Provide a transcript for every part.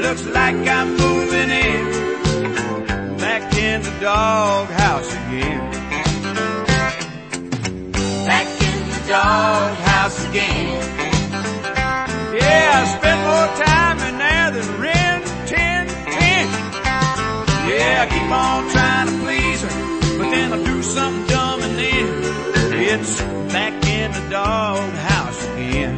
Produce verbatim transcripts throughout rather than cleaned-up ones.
looks like I'm moving in, back in the doghouse again. Back in the doghouse again. Yeah, I spend more time in there than Ren ten ten. Yeah, I keep on trying to please her, but then I do something dumb and then it's back in the doghouse again.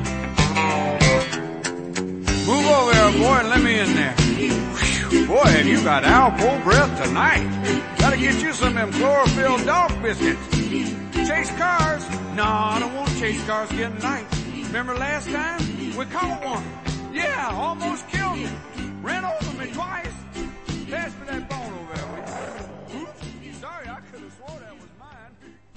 Move over there, boy, and let me in there. Whew, boy, have you got alcohol breath tonight. Gotta get you some of them chlorophyll dog biscuits. Chase cars? No, I don't want to chase cars again tonight. Remember last time? We caught one. Yeah, almost killed me. Ran over me twice. Pass me that bone over there, will you? Oops, sorry, I could have swore that was mine.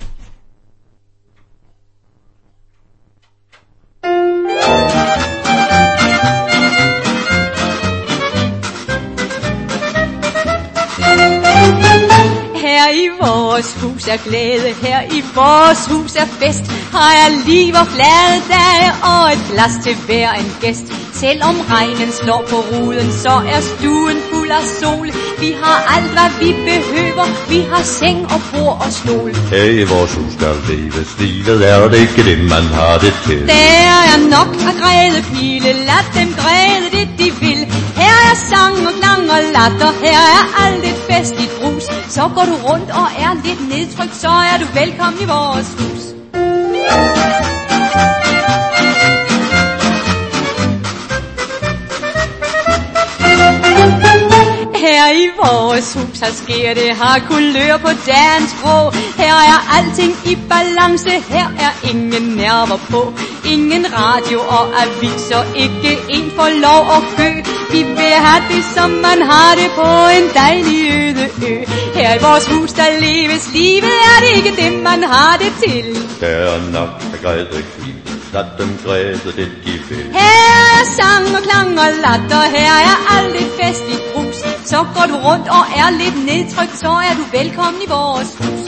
Her i vores hus er glæde, her i vores hus er fest. Har jeg liv og glade dage og et glas til hver en gæst. Selvom regnen slår på ruden, så er stuen fuld af sol. Vi har alt hvad vi behøver, vi har seng og bord og stol. Her i vores hus skal leves, livet er det ikke det man har det til. Der er nok at græde pile, lad dem græde det de vil. Her er sang og klang og latter, her er alt et festligt brus. Så går du rundt og er lidt nedtrykt, så er du velkommen i vores hus. Her i vores hus, her sker det, har kulør på dagens grå. Her er alting i balance, her er ingen nerver på. Ingen radio og aviser, ikke en får lov at gø. Vi vil have det, som man har det på en dejlig øde ø. Her i vores hus, der leves livet, er det ikke det, man har det til. Der er nok at græde kvind, lad dem græde det de vil. Her er sang og klang og latter, her er alt et festligt brus. Så går du rundt og er lidt nedtrykt, så er du velkommen i vores hus.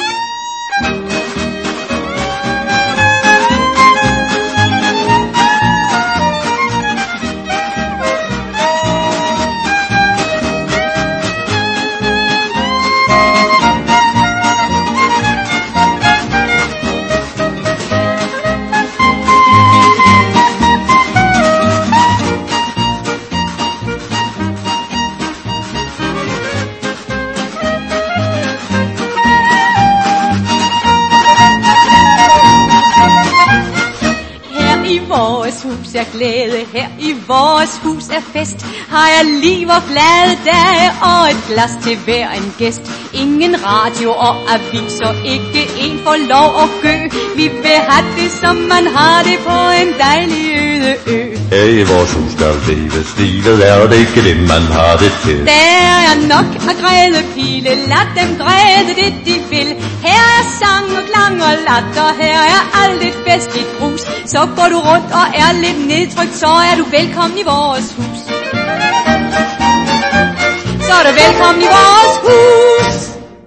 Er glæde, her i vores hus er fest. Har jeg liv og glade dage og et glas til hver en gæst. Ingen radio og aviser, ikke en får lov at gø. Vi vil have det, som man har det på en dejlig øde ø. Her i vores hus skal leves, livet er det ikke det, man har det til. Der er nok at græde pile, lad dem græde det de vil. Her er sang og klang og latter, her er alt et festligt brus. Så går du rundt og er lidt nedtrykt, så er du velkommen i vores hus. Så er du velkommen i vores hus.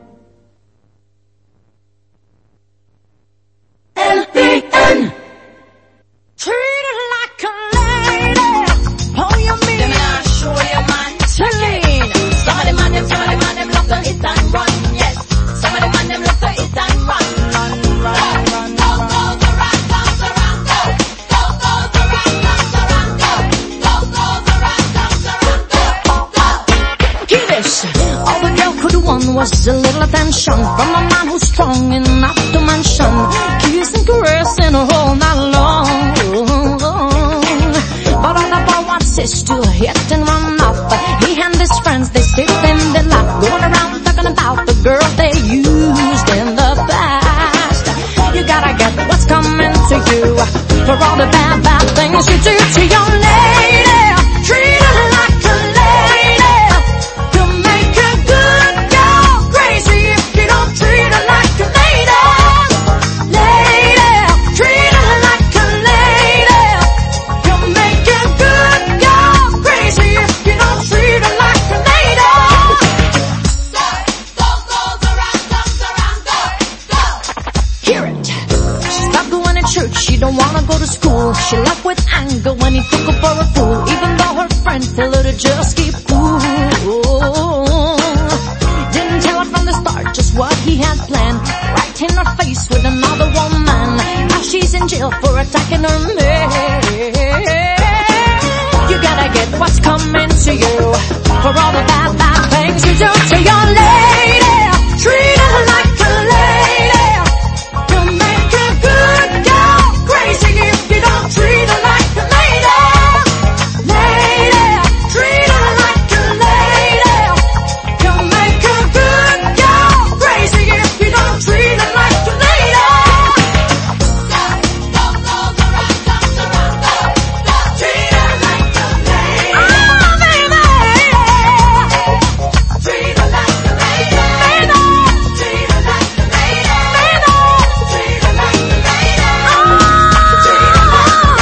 L B N Treat it like a lady. Oh, you mean them not show your man Celine. Some of them man them, some of them man them love to hit and run. Yes, some of them man them love to hit and run. Run, run, run, go, go, the rock comes around. Go, go, go, the rock comes around. Go, go, go, the rock comes around. Go, go. Hear this. All the girl could want was a little attention from a man who's strong enough to mention. Kiss and caress and all night long. But all the boy wants is to hit and run off. He and his friends, they sit in the lap, going around talking about the girl they used in the past. You gotta get what's coming to you for all the bad, bad things you do to your lady. Treat her like a lady. To make a good girl crazy if you don't treat her like a lady. Lady, treat her like a lady. To make a good girl crazy if you don't treat her like a lady. Go, go, go, the rock comes around. Go, go. Hear it. She stopped going to church, she don't wanna go to school. She left with anger when he took her for a fool. Even though her friend told her to just keep cool. yourself for attacking on me. You gotta get what's coming to you for all the bad, bad things you do to your lady. Treat her like a lady. You make a good girl crazy if you don't treat her like a lady. Lady, treat her like a lady. You make a good girl crazy if you don't treat her like a lady. Treat her like a lady. Oh, baby. Treat her like a lady. Treat her like a lady. Treat her like a lady. Treat her like a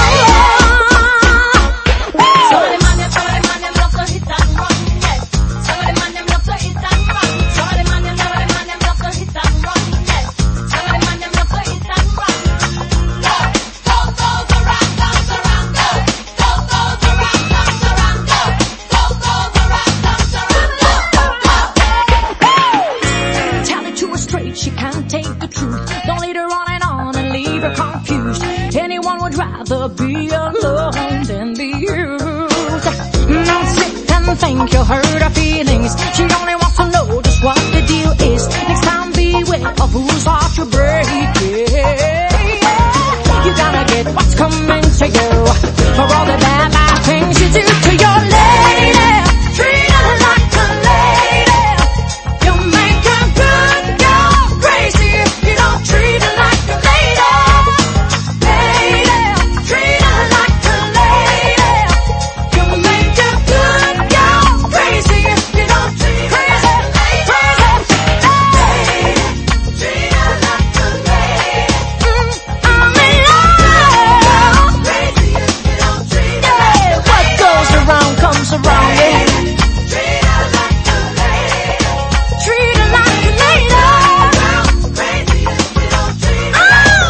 lady. Some of the man them, some of the man them love to hit and run, yes. Some of the man them love to hit and run. Some of the man them, some of the man them love to hit and run, yes. Some of the man them love to hit and run. Go, go, go, around, comes around, go. Go, go, around, comes around, go. Go, go, around, comes around, go. Tell it to her straight, she can't take the truth. Don't lead her on and on and leave her confused. Anyone would rather be alone than be used. Don't sit and think you'll hurt her feelings. She only wants to know just what the deal is. Next time beware of whose heart you're breaking. You gotta get what's coming to you for all the bad, bad things you do to your lady. Treat her like a lady. You make a good girl crazy if you don't treat her like a lady. Lady, treat her like a lady. You make a good girl crazy if you don't treat her like a lady. Lady, treat her like a lady. Mm, I'm in love. Crazy if you don't treat her like a lady. What goes around comes around, yeah. Treat her like a lady. Treat her like a lady. Crazy if you don't treat her like a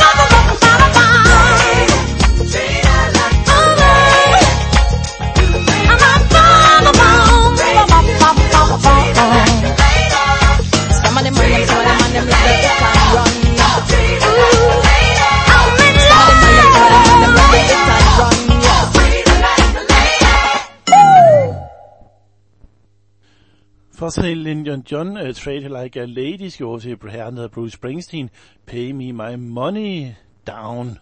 lady. Treat her like a lady. I'm a bomb, bomb, bomb, bomb, bomb, bomb, bomb. Some of them man, some of them man, them love to hit and run. Ooh, I'm in love. Some of them man, some of them man, them love to hit and run. Treat her like a lady. For Celine Dion John, uh, Treat Her Like a Lady, skal over til herren, der hedder Bruce Springsteen. Pay me my money down.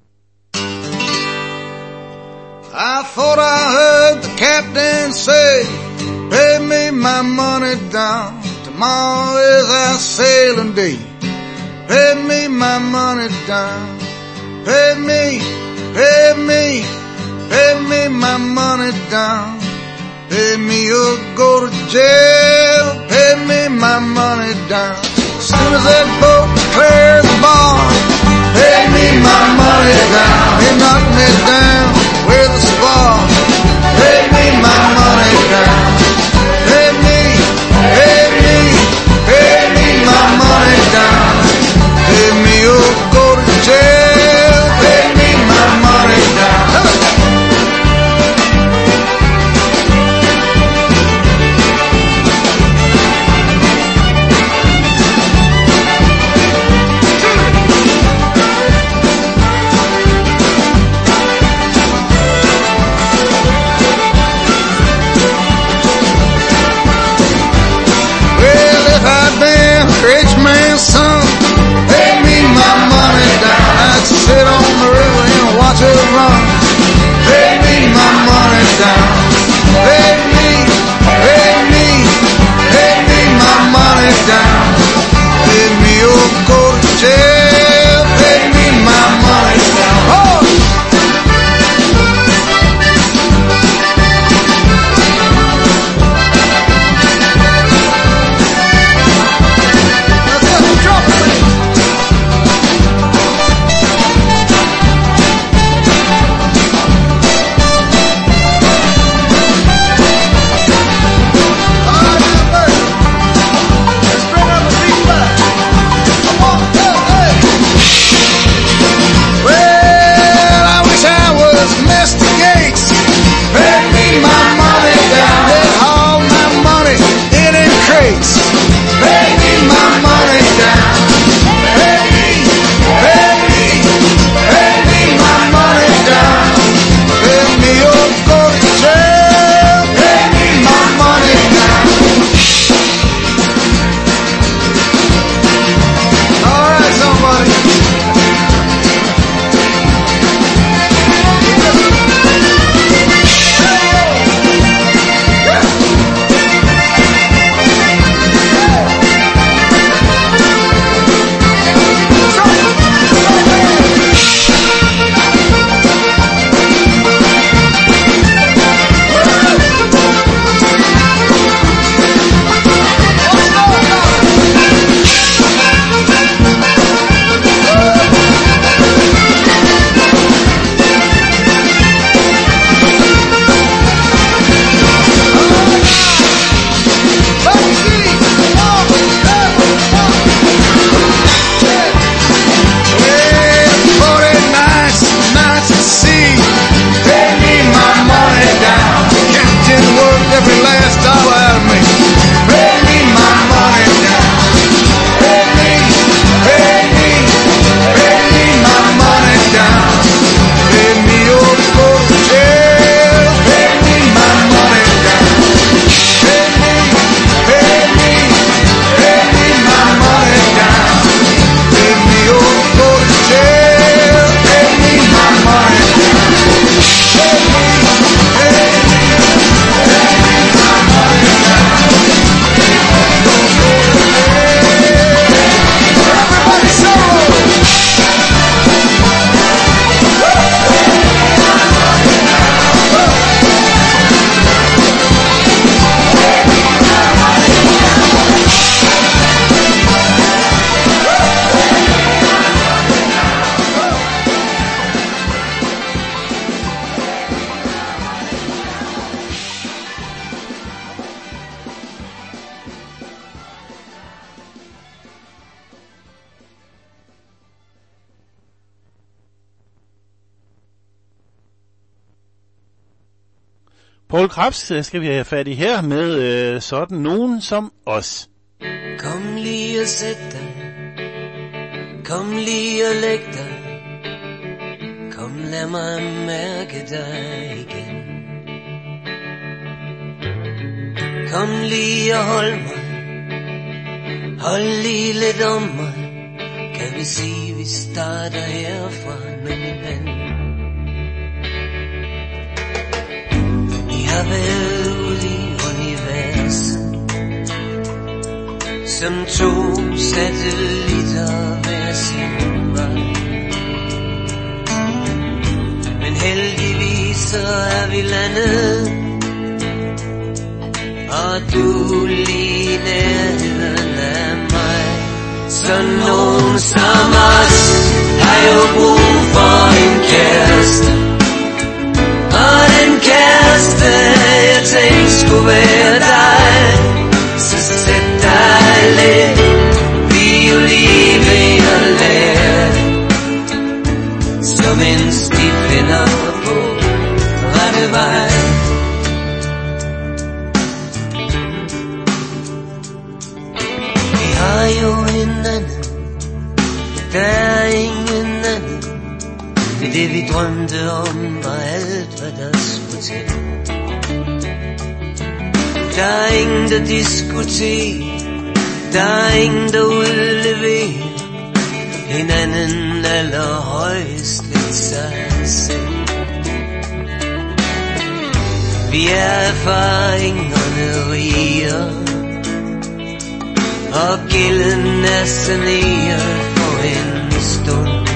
I thought I heard the captain say, pay me my money down. Tomorrow is our sailing day. Pay me my money down. Pay me, pay me, pay me my money down. Pay me or go to jail. Pay me my money down. As soon as that boat clears the bar, pay me my money down. He knocked me down with a spar. Pay me my money down. Pay me, pay me, pay me my money down. Pay me or go to jail. Pay me my money down. Poul Krebs skal vi have fat i her med øh, sådan nogen som os. Kom lige og sæt dig, kom lige og læg dig, kom lad mig mærke dig igen. Kom lige og hold mig, hold lige lidt om mig, kan vi sige vi starter herfra med min ven. Vi har været ude i universet som to satellitter hver sin vej. Men heldigvis så er vi landet, og du lige nærheden af mig. Så nogen som os har jo brug for en kæreste, og den kæreste jeg tænkte skulle være dig. Så sæt dig lidt, violin ved at lære, som en stifinder på rette vej. Vi har jo hinanden, der er ingen anden. Men det vi drømte om var alt hvad der skulle til. Der er ingen der diskuterer, der er ingen der udleverer hinanden allerhøjst lidt sig selv. Vi er erfaringerne riger, og gælden er saneret for en stund.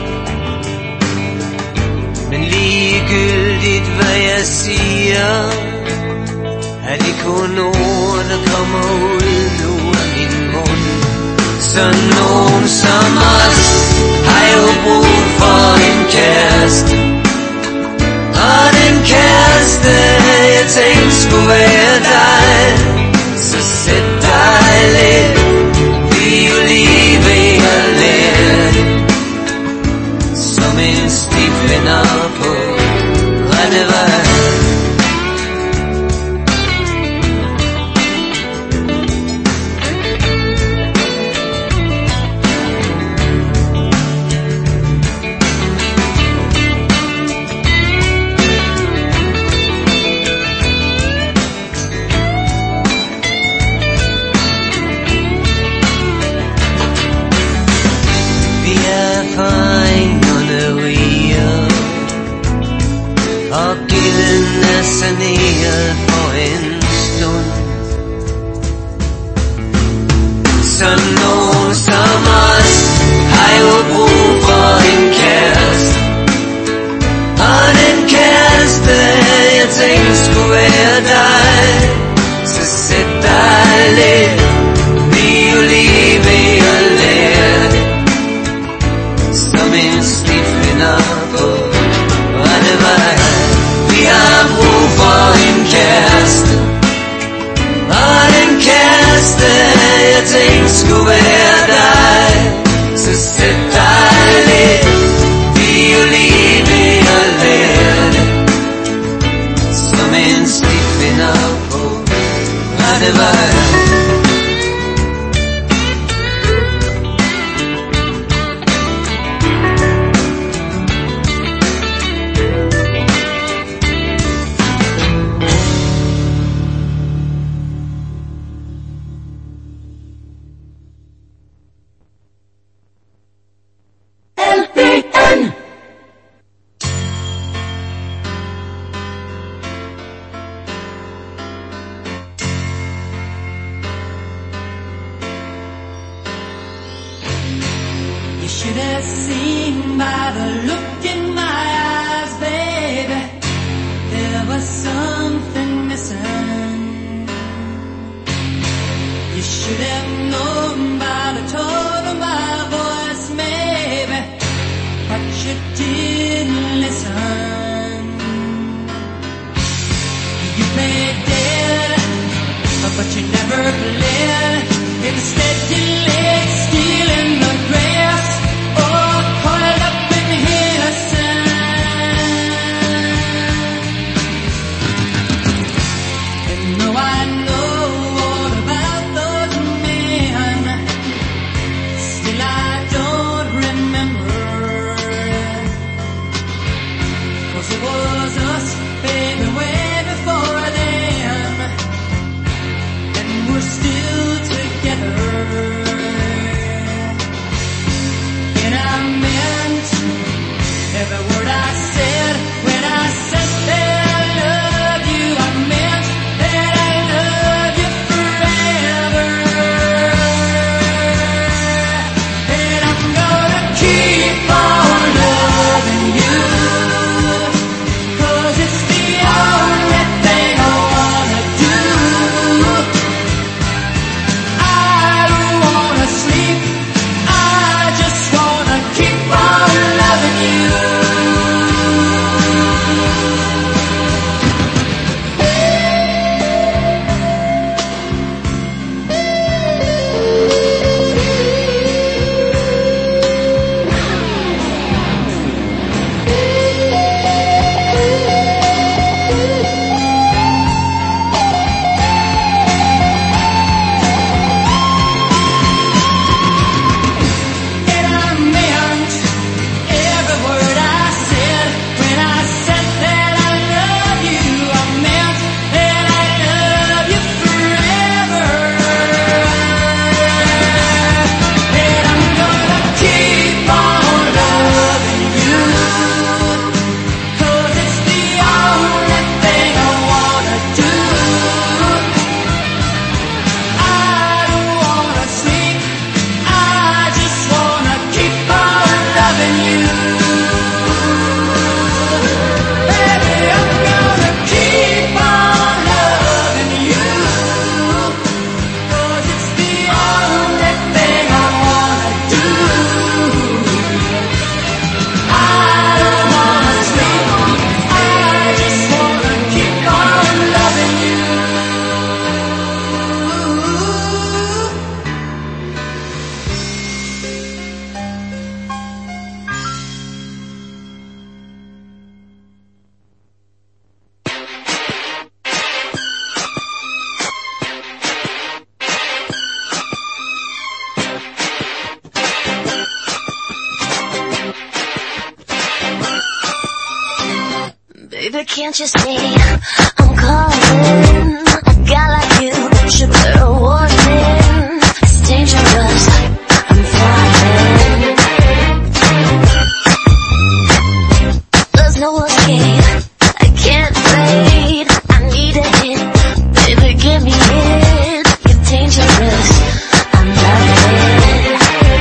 Men ligegyldigt hvad jeg siger, er det kun ord, der kommer ud nu af min mund. Så nogen som os har jo brug for en kæreste, og den kæreste jeg tænkte skulle være dig. Så sæt dig lidt, violin ved at lære, som en stifinder på rette vej. Saneret for en stund. Så nogen som os har jo brug for en kæreste, og den kæreste jeg tænkte skulle være dig. Så sæt dig lidt, violin ved at lære, som en stifinder på rette vej. Vi har brug for en kæreste, og den kæreste jeg tænkte skulle være dig. Så sæt dig lidt, violin ved at lære, som en stifinder på rette vej. Can't you see I'm calling? A guy like you should bear a warning. It's dangerous, I'm falling. There's no escape, I can't wait. I need a hit, baby give me it. You're dangerous, I'm loving.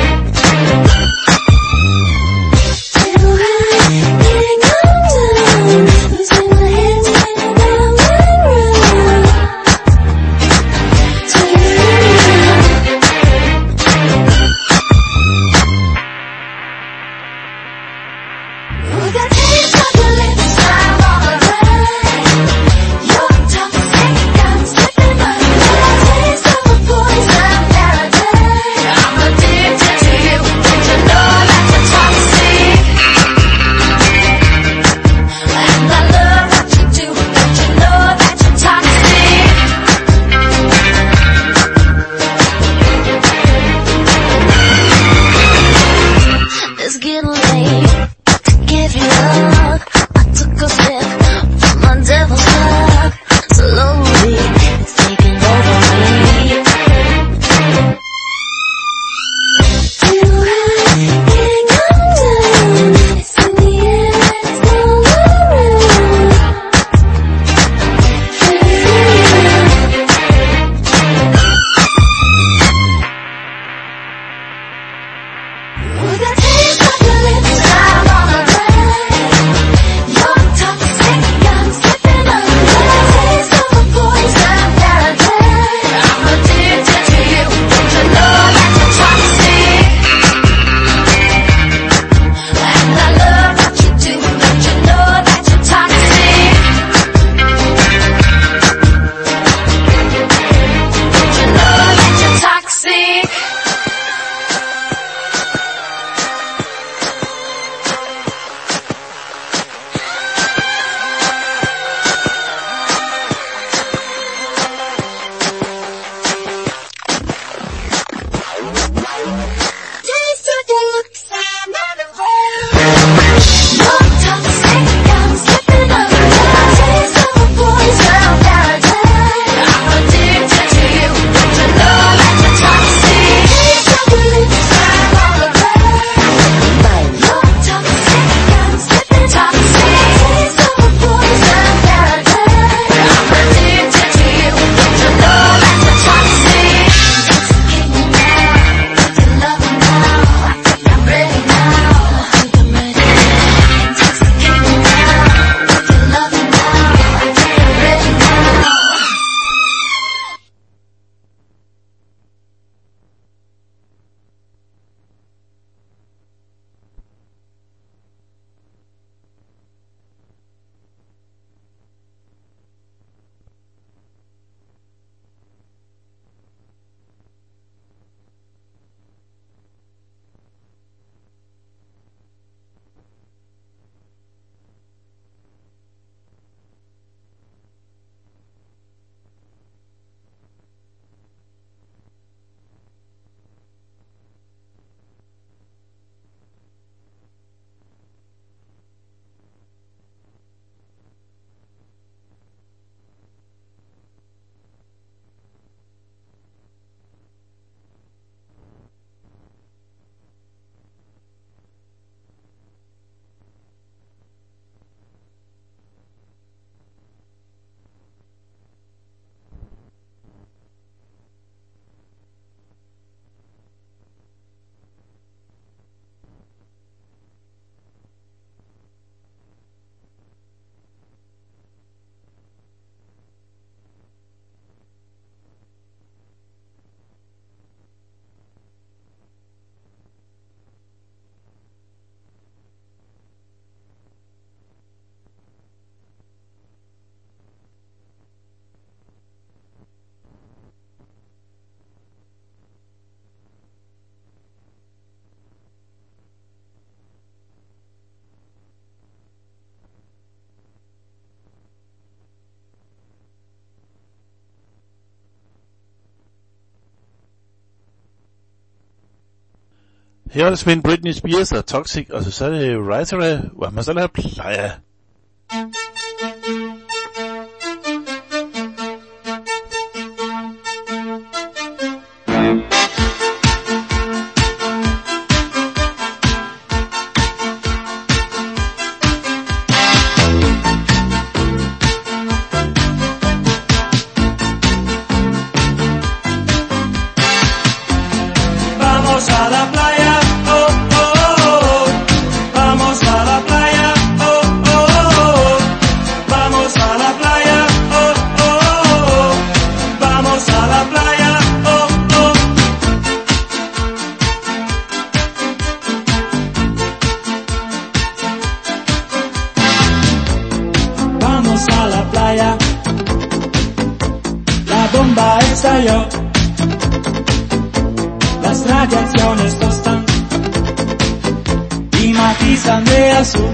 Her er det spændt Britney Spears og Toxic, og så, så er det Right Away, hvor man så lader pleje. bomba estalló, las radiaciones tostan y matizan de azul.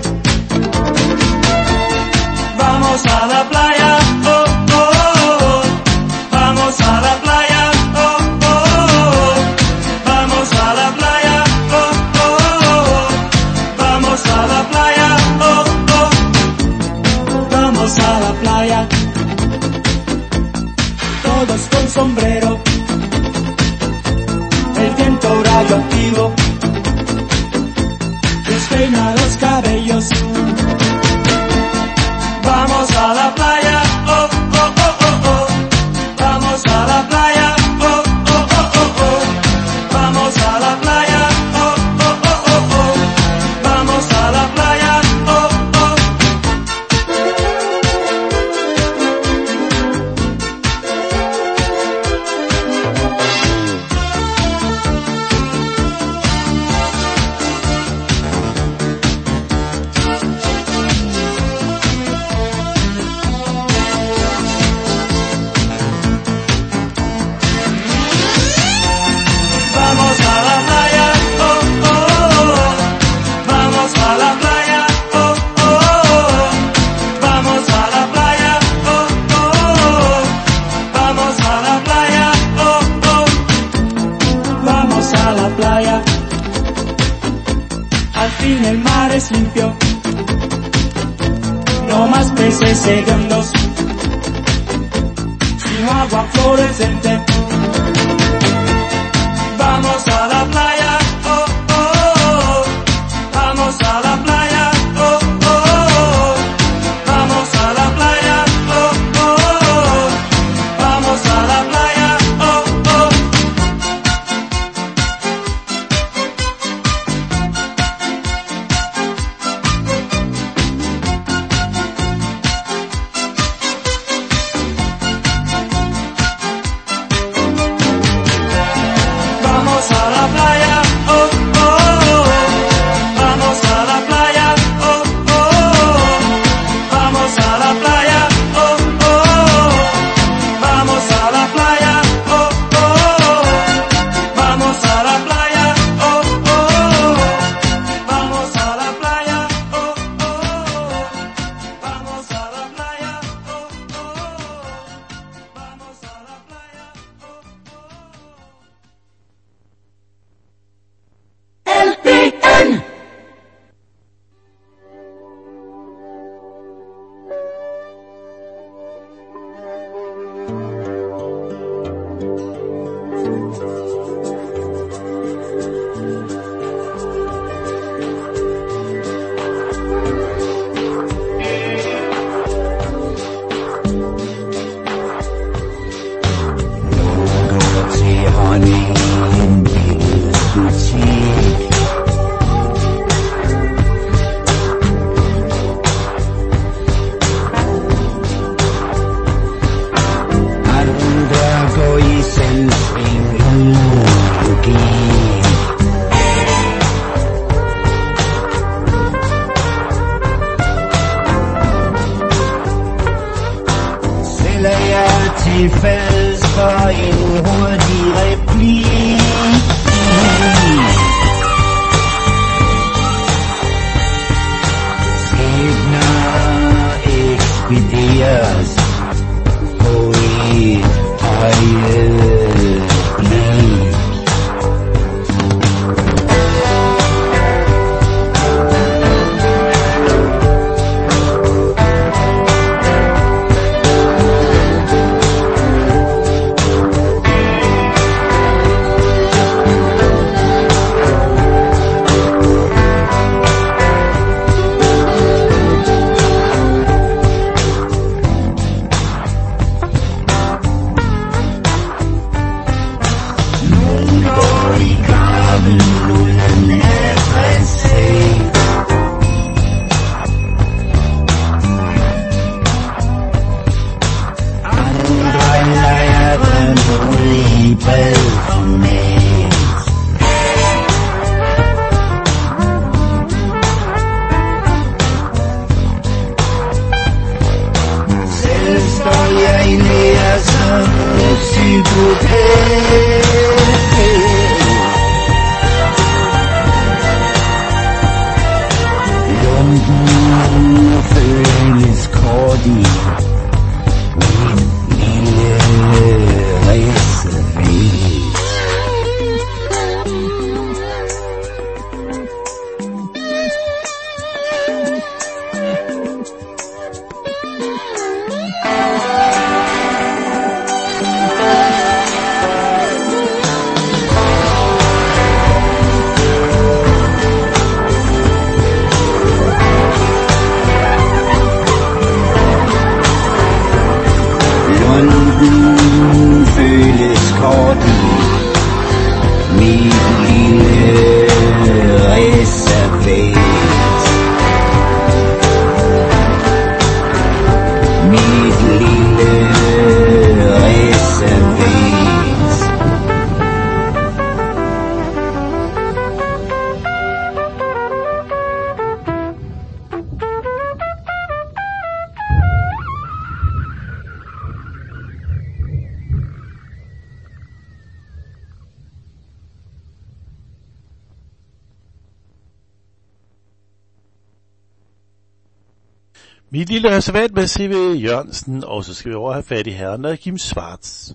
Vamos a la playa, oh, oh, oh. Vamos a la playa, oh, oh, oh. Vamos a la playa, oh, oh, oh. Vamos a la playa, oh, oh. Vamos a la playa, todos con sombrero, el viento radioactivo despeina los cabellos. Vamos a la playa, oh, oh, oh, oh, oh. Vamos a la playa, oh, oh, oh, oh, oh. Vamos a la playa, oh, oh, oh, oh, oh. Vamos a la playa, oh, oh. Vamos a la playa, oh, oh, oh. Vamos a la playa, oh, oh, oh. Vamos a la playa, oh, oh, oh. Vamos a la playa, oh, oh. Vamos a la playa. Al fin el mar es limpio, no más peces hediondos, sino agua fluorescente. Vamos a la playa, oh, oh, oh. Vamos a la playa, oh, oh, oh. Vamos a la playa, oh, oh, oh. Vamos a la playa, oh, oh. Vamos a la playa, oh, oh, oh. Vamos a la playa, oh, oh, oh. Vamos a la playa, oh, oh, oh. Vamos a la playa, oh, oh, oh. Vamos a la playa, oh, oh, oh. Vamos a la playa, oh, oh, oh. Vamos a la playa, oh, oh, oh. Vamos a la playa, oh, oh. L P N. Tilfælles for en hurtig replik. Skæbner ekspederes på et øjeblik. Mit lille reservat med C V Jørgensen, og så skal vi over have fat i herren af Kim Schwartz.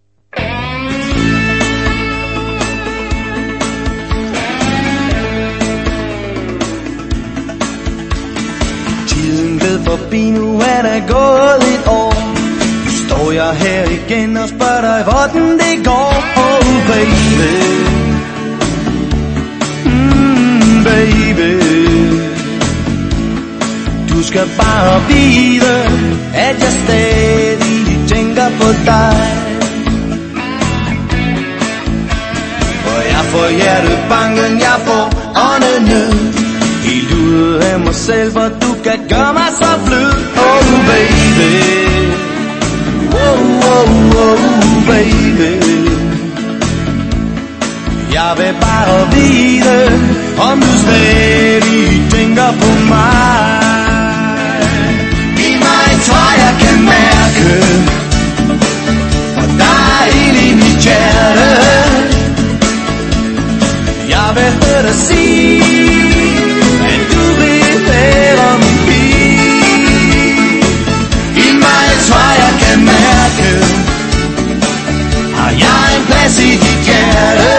Tiden gled forbi, nu er der gået et år. Nu står jeg her igen og spørger dig, hvordan det går. Oh baby, mm, baby, du skal bare vide, at jeg stadig tænker på dig. For jeg får hjertebanken, jeg får åndenød. Helt ude af mig selv, for du kan gøre mig så blød. Oh baby, oh, oh, oh baby, jeg vil bare vide, om du stadig tænker på mig. I mig tror jeg kan mærke, for der er ild i mit hjerte. Jeg vil høre dig sige, at du vil være min pige. I mig tror jeg kan mærke, har jeg en plads i dit hjerte.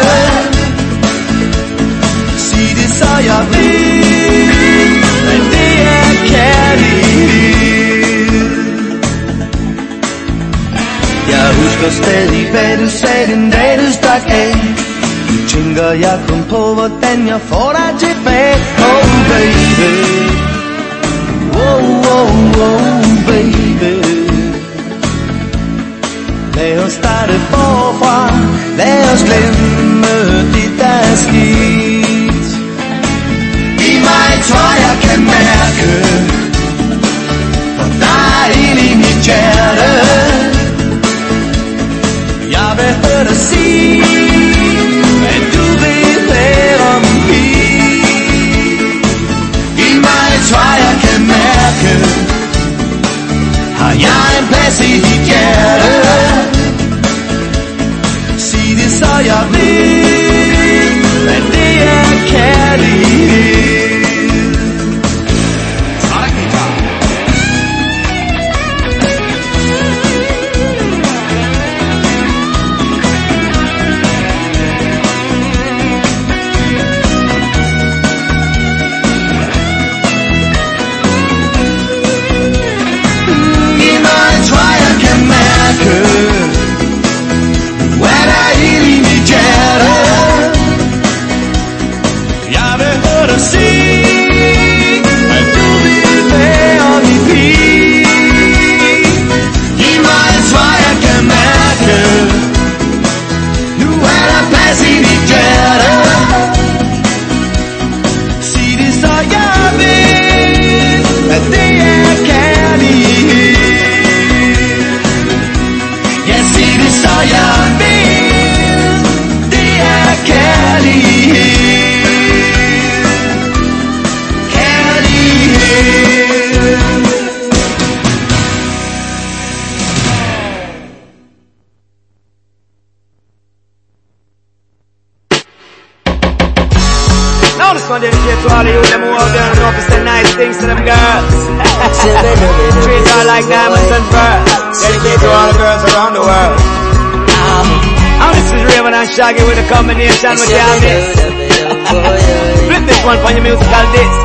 Sig det så jeg ved, at det er kærlighed. Jeg husker stadig, hvad du sagde den dag du stak af. Nu tænker jeg kun på, hvordan jeg får dig tilbage. Oh baby, oh, oh, oh baby, lad os starte forfra, lad os glemme det der er skidt. I mig tror jeg kan mærke, for der er ild i mit hjerte. Jeg vil høre dig sige, at du vil være min pige. I mig tror jeg kan mærke, har jeg en plads i dit hjerte. Sig det så jeg ved, at det er kærlighed. Shaggy with a combination with Yamis. Flip this one for your musical disc.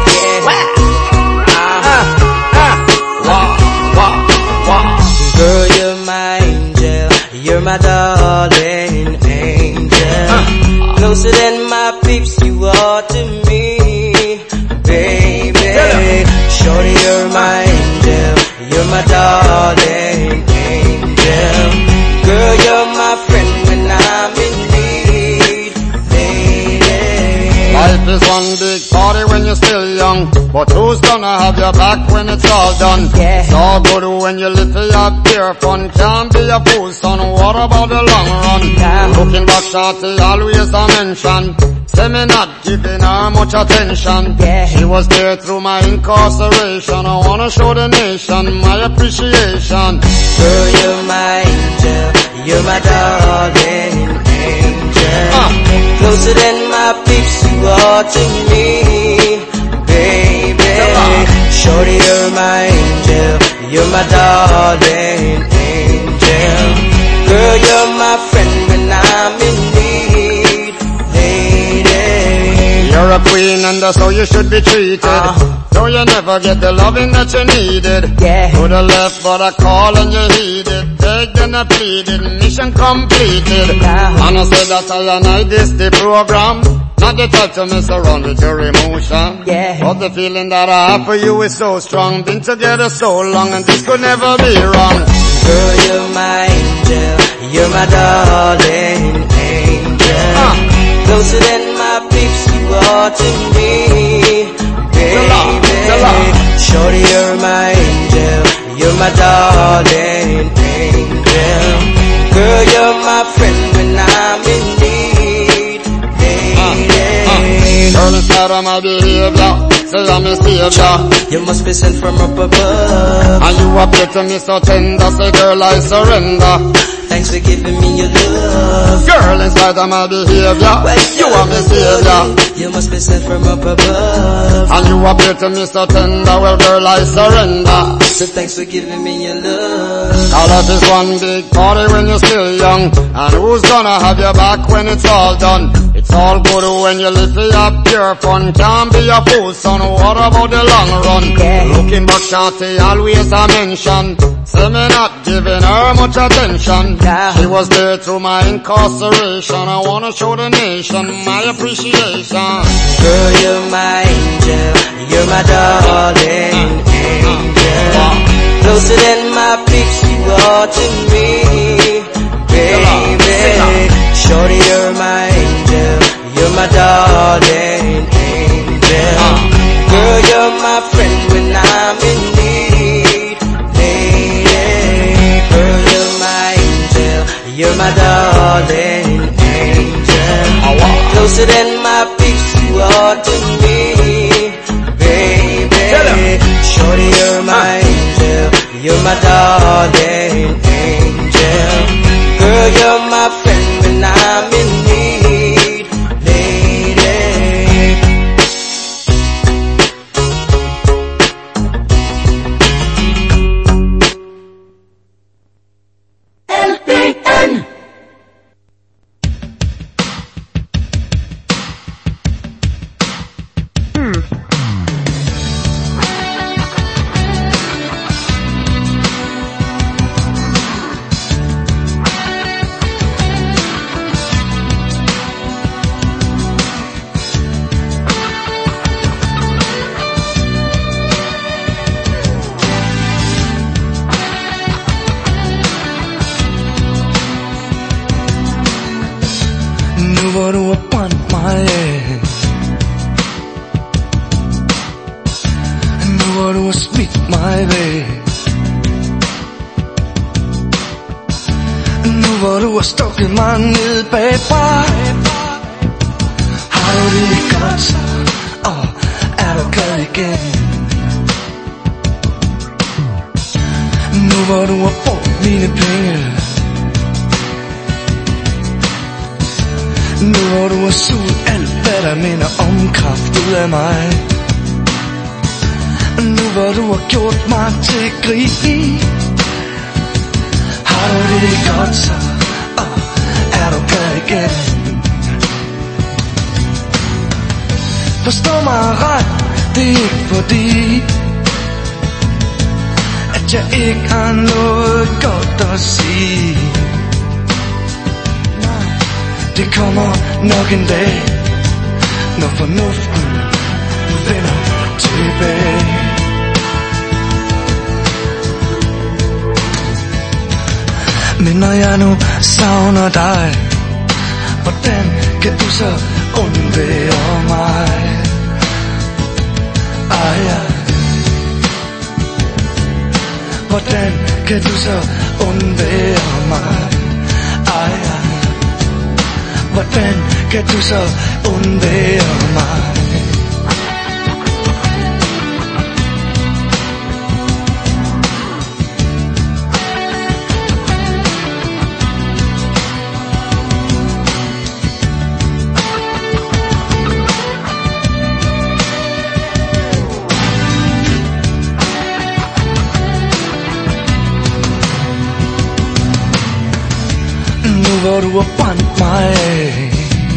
Girl, you're my angel, you're my darling angel. Closer than my peeps, you are to me, baby. Shorty, you're my angel, you're my darling angel. Girl, you're my friend when I'm in need, baby. Life is one big party when you're still young, but who's gonna have your back when it's all done? Yeah. It's all good when you live for your pure fun. Can't be a fool, son, what about the long run? Yeah. Looking back, shorty, always a mention. Say me not giving her much attention. Yeah. She was there through my incarceration. I wanna show the nation my appreciation. Girl, you're my angel, you're my darling angel. Uh. Closer than my peeps, you are to me, baby. Shorty, you're my angel, you're my darling angel. Girl, you're my friend when I'm in need, lady. You're a queen and that's how you should be treated. Uh-huh. So you never get the loving that you needed. Yeah. To the left but I call and you heeded. Begged and I pleaded, mission completed. Uh-huh. And I said that I and I this the program. Not the type to mess around with your emotion. Yeah. But the feeling that I have for you is so strong. Been together so long and this could never be wrong. Girl, you're my angel, you're my darling angel. Uh. Closer than my peeps, you are to me, baby. Shorty, you're my angel, you're my darling angel. Girl, you're my friend when I'm in need, lady. Girl, inside of my behavior, say I'm a savior. You must be sent from up above. And you appear to me so tender, say girl I surrender. Thanks for giving me your love. Girl, in spite of my behavior, you are my savior. You must be sent from up above. And you appear to me so tender, well girl I surrender. So thanks for giving me your love. Now that is one big party when you're still young. And who's gonna have your back when it's all done? It's all good when you live for your pure fun. Can't be a fool son, what about the long run? Yeah. Looking back shorty, always I mention, say me not giving her much attention. Yeah. She was there through my incarceration. I wanna show the nation my appreciation. Girl, you're my angel, you're my darling angel. Closer than my peeps, you are to me, baby. Shorty, you're my angel, you're my darling angel. Girl, you're my friend when I'm in need, lady. Girl, you're my angel, you're my darling angel. Closer than my peeps, you are to me, baby. Shorty, you're my angel, you're my darling angel. Girl, you're my friend when I'm in need, lady. L B N Hvor du har brændt mig af, nu hvor du har smidt mig væk, nu hvor du har stukket mig ned bagfra. Har du det godt så, og er du glad igen? Nu hvor du har brugt mine penge, nu hvor du har suget alt, hvad der minder om kraft ud af mig. Nu hvor du har gjort mig til grin, har du det godt så, og er du glad igen? Forstå mig ret, det er ikke fordi, at jeg ikke har noget godt at sige. Det kommer nok en dag, når fornuften vender tilbage. Men når jeg nu savner dig, hvordan kan du så undvære mig? Ej, ja. Hvordan kan du så undvære mig? Ej, ja. Hvordan kan du så undvære mig? hvor du har brændt mig af,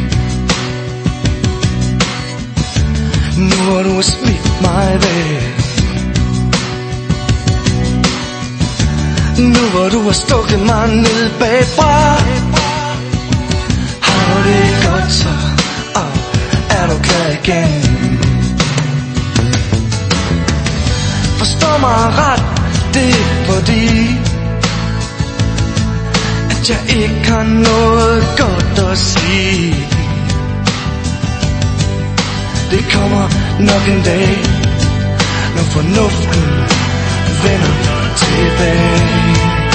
nu hvor du har smidt mig væk, nu hvor du har stukket mig ned bagfra, har du det godt så, og er du klar igen? Forstå mig ret, det er fordi at jeg ikke har noget godt at sige. Det kommer nok en dag, når fornuften vender tilbage.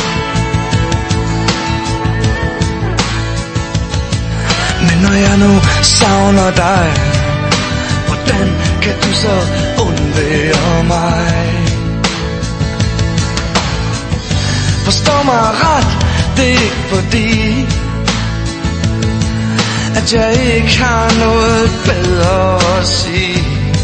Men når jeg nu savner dig, hvordan kan du så undvære mig? Forstå mig ret, det er ikke fordi at jeg ikke har noget bedre at sige.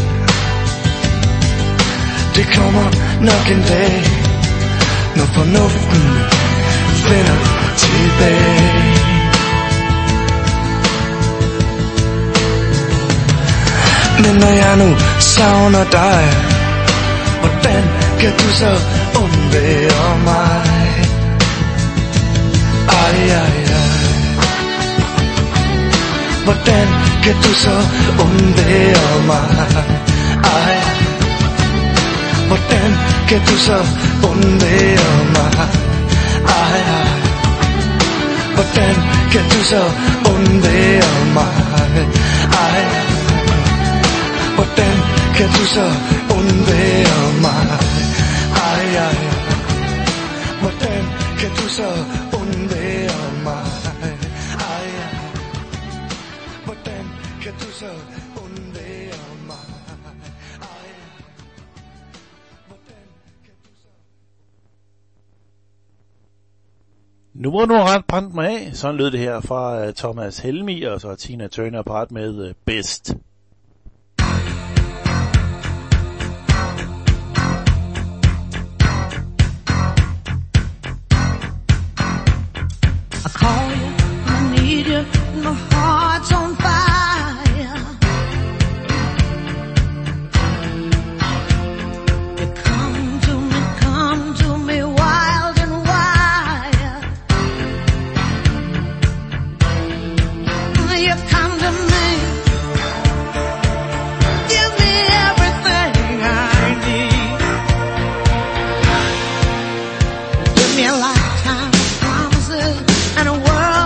Det kommer nok en dag, når fornuften vender tilbage. Men når jeg nu savner dig, hvordan kan du så undvære mig? Ej, ej, ej. Hvordan kan du så undvære mig? Ej, hvordan kan du så undvære mig? Ej, ej. Hvordan kan du så undvære mig? Ej, hvordan kan du så undvære mig? Ej, ej. Hvordan kan du så undvære mig? Ej, ej. Hvordan kan du så undvære mig? Ej, hvordan kan du så... Nu må du ret brændt mig af. Sådan lød det her fra uh, Thomas Helmig og så Tina Turner part med uh, Best. I call you, I need you, my heart's on fire. You come to me, come to me wild and wild. You come to me, give me everything I need. Give me a lifetime of promises and a world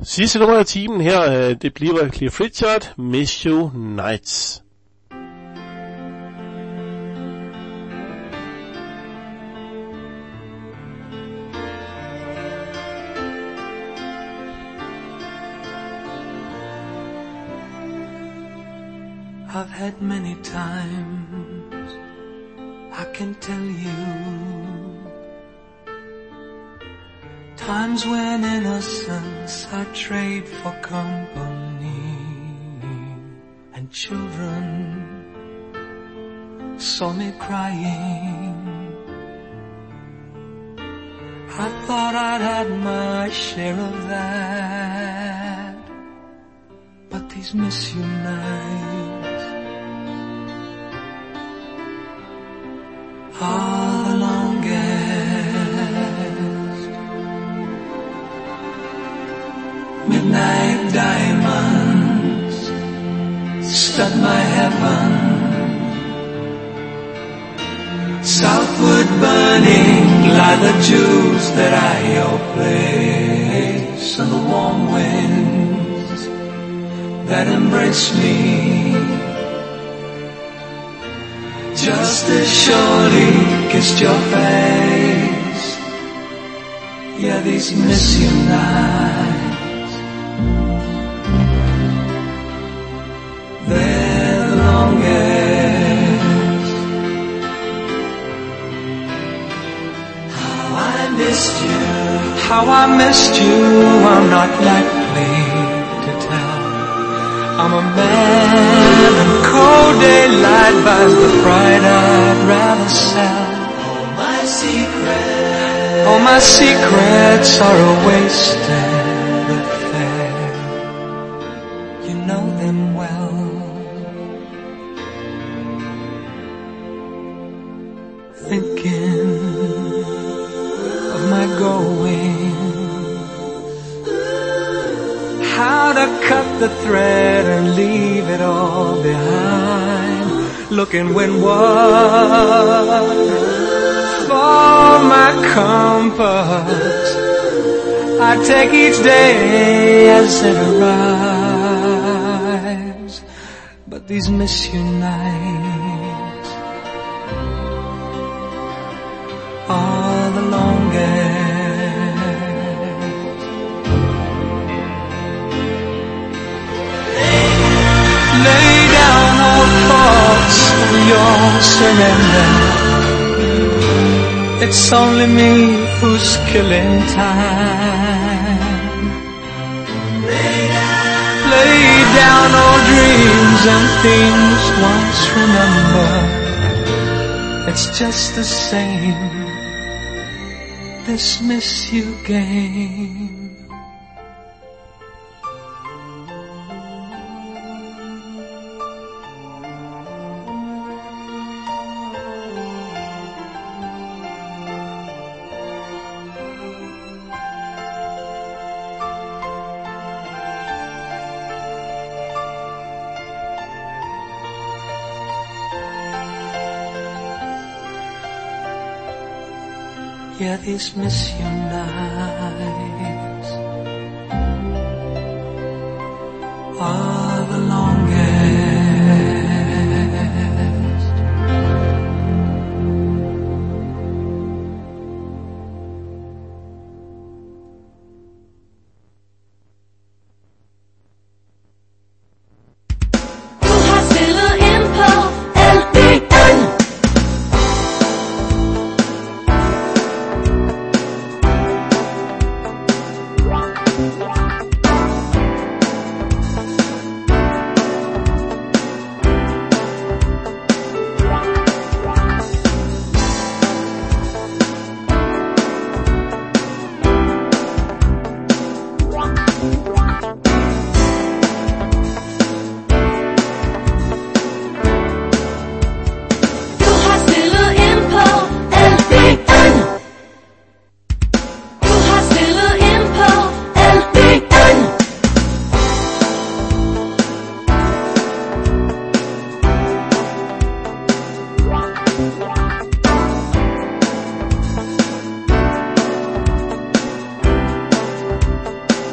Sidste nummer af timen her, det bliver Cliff Richard, Miss You Nights. I've had many times, I can tell you, times when innocence I trade for company, and children saw me crying. I thought I'd had my share of that, but these miss you nights are the longest. Midnight diamonds stud my heaven, southward burning lie the jewels that I your place, and the warm winds that embrace me just as surely kissed your face. Yeah, these miss you nights, they're the longest. How I missed you, how I missed you, I'm not likely to tell. I'm a man and cold daylight buys the pride I'd rather sell. All my secrets, all my secrets are a wasted affair. You know them well. Thinking of my going, how to cut the thread and leave it all behind, looking windward for my compass. I take each day as it arrives, but these miss you nights are the longest. Lay down all thoughts of your surrender. It's only me who's killing time. Lay down all dreams and things once remembered. It's just the same, this miss you game. Yeah, these miss you nights